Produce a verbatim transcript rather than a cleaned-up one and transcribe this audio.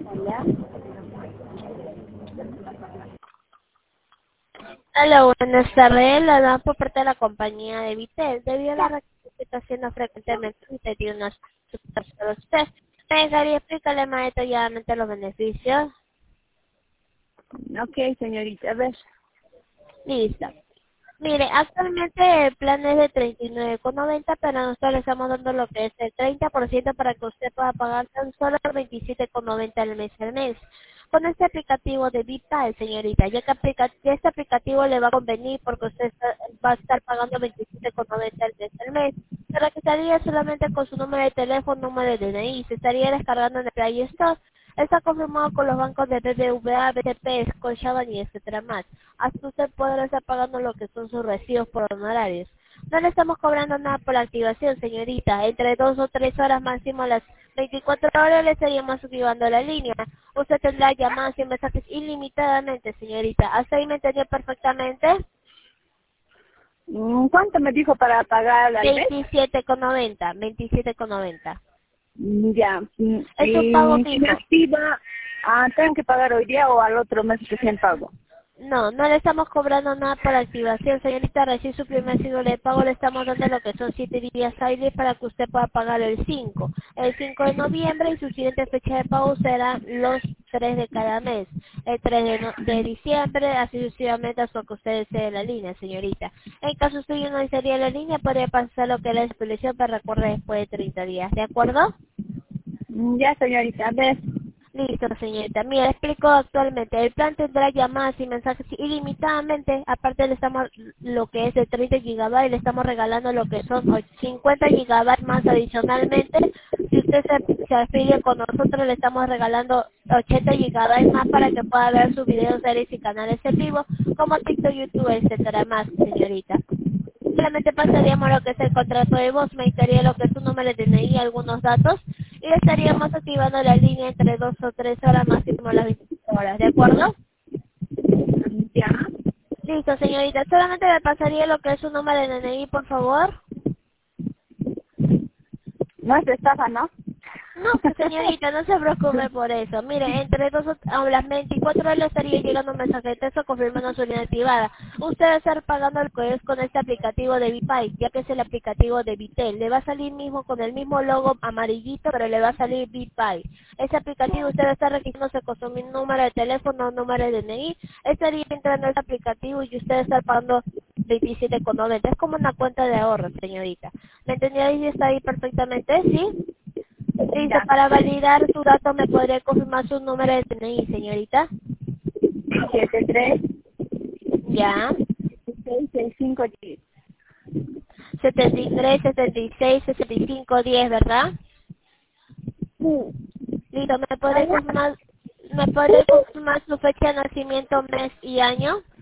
Hola. Hola, buenas tardes. La damos por parte de la compañía de Vitel. Debido a la reacción que está haciendo frecuentemente, usted tiene una suscripción para usted. Me dejaría explicarle más detalladamente los beneficios. Ok, señorita, a ver. Listo. Mire, actualmente el plan es de treinta y nueve con noventa, pero nosotros le estamos dando lo que es el treinta por ciento para que usted pueda pagar tan solo veintisiete con noventa al mes al mes. Con este aplicativo de Vital, señorita, ya que aplica, ya este aplicativo le va a convenir porque usted está- va a estar pagando veintisiete con noventa al mes al mes. Se registraría solamente con su número de teléfono, número de D N I, se estaría descargando en el Play Store. Está confirmado con los bancos de B B V A, B T P, Scotiabank y etcétera más. Hasta usted podrá estar pagando lo que son sus recibos por honorarios. No le estamos cobrando nada por la activación, señorita. Entre dos o tres horas máximo a las veinticuatro horas le estaríamos activando la línea. Usted tendrá llamadas y mensajes ilimitadamente, señorita. ¿Hasta ahí me entendió perfectamente? Mm, ¿Cuánto me dijo para pagar al mes? veintisiete con noventa, veintisiete con noventa. Mm, Ya. Mm, Es un pago Y si me fijo. activa, ah, ¿tengo que pagar hoy día o al otro mes recién pago? No, no le estamos cobrando nada por activación, señorita. Recién su primer signo de pago le estamos dando lo que son siete días hábiles para que usted pueda pagar el cinco. El cinco de noviembre y su siguiente fecha de pago será los tres de cada mes. El tres de, no- de diciembre, así sucesivamente hasta que usted desee la línea, señorita. En caso suyo no desearía la línea, podría pasar lo que es la expedición para recorrer después de treinta días. ¿De acuerdo? Mm, Ya, señorita, a ver. Listo, señorita. Mira, le explico actualmente. El plan tendrá llamadas y mensajes ilimitadamente. Aparte, le estamos, lo que es de treinta gigabytes, le estamos regalando lo que son och- cincuenta gigabytes más adicionalmente. Si usted se, se afilia con nosotros, le estamos regalando ochenta gigabytes más para que pueda ver sus videos, series y canales en vivo, como TikTok, YouTube, etcétera más, señorita. Solamente pasaríamos lo que es el contrato de voz, me indicaría lo que es su número de D N I y algunos datos, y estaríamos activando la línea entre dos o tres horas, máximo las veinticuatro horas, ¿de acuerdo? Mm, Ya. Listo, señorita, solamente me pasaría lo que es su número de D N I, por favor. No es estafa, ¿no? No, pues, señorita, no se preocupe por eso. Mire, entre dos o- a las veinticuatro horas le estaría llegando un mensaje de texto confirmando su línea activada. Usted va a estar pagando lo que es con este aplicativo de Vipay, ya que es el aplicativo de Vitel. Le va a salir mismo con el mismo logo amarillito, pero le va a salir Vipay. Ese aplicativo usted va a estar registrándose con su número de teléfono, número de D N I. Estaría entrando a ese aplicativo y usted va a estar pagando veintisiete con noventa. Es como una cuenta de ahorro, señorita. ¿Me entendía? ¿Y está ahí perfectamente? ¿Sí? Listo, Ya. para validar su dato, ¿me podría confirmar su número de D N I, señorita? siete tres Ya. seis seis cinco diez. setenta y tres, setenta y seis, sesenta y cinco, diez, ¿verdad? Sí. Listo, ¿me podría confirmar, me podría confirmar su fecha de nacimiento, mes y año?